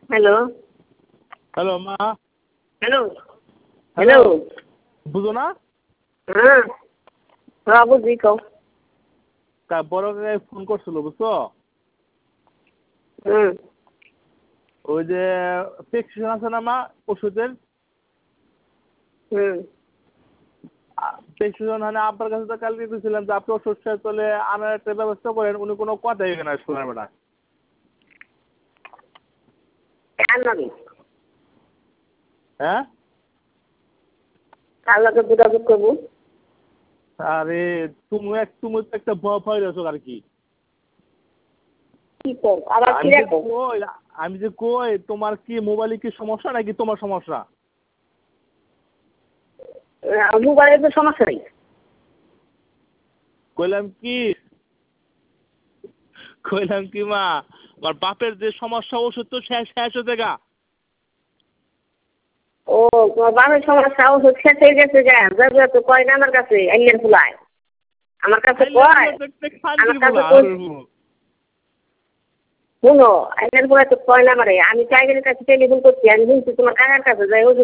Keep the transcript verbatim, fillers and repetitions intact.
Hello hello মা। Hello hello বুঝো না? হ্যাঁ হ্যাঁ বুঝি কও। তা বড় কাকাই ফোন করছিল বুঝছো? হুম ওই যে প্রেসক্রিপশন আছে না মা ওষুধের? হুম প্রেসক্রিপশন মানে আব্বার কাছে তো কালকে দিয়েছিলাম যে আপনি ওষুধ শেষ হলে আনার একটা ব্যবস্থা করেন, উনি কোনো কথাই না শোনার বেটা। কার নামে? হ্যাঁ? কার লগে যোগাযোগ করবো? আরে তুমি এক তুমি তো একটা ভয় ভয় রয়েছো আর কি। কি কর আবার কি আমি যে রাখো? কই আমি যে কই তোমার কি মোবাইলে কি সমস্যা নাকি তোমার সমস্যা? মোবাইলের তো সমস্যা নেই। কইলাম কি কইলাম কি মা আমার বাপের যে সমস্যা ওষুধ তো শেষ শেষ হতে গা। ও তোমার বাবার সমস্যা ওষুধ শেষ হয়ে গেছে গা, যাবে তো কয় না আমার কাছে আইনের ফুলায়। আমার কাছে কয় আমার কাছে কই শুনো আইনের ফুলায় তো কয় না আমারে, আমি টাইগারের কাছে টেলিফোন করছি, আমি শুনছি তোমার কাকার কাছে যাই ওষুধ